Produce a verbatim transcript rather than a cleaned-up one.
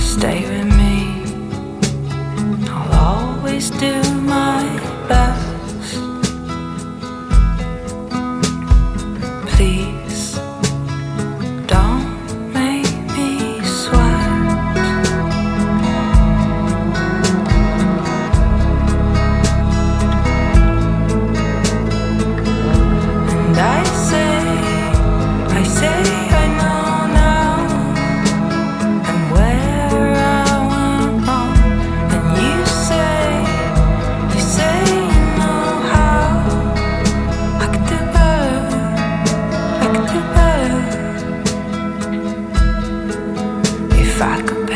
stay with me. I'll always do my best. Please don't make me sweat. And I say, I say I know now, and where I went wrong. And you say, you say you know how I could do better, I could do better. If I could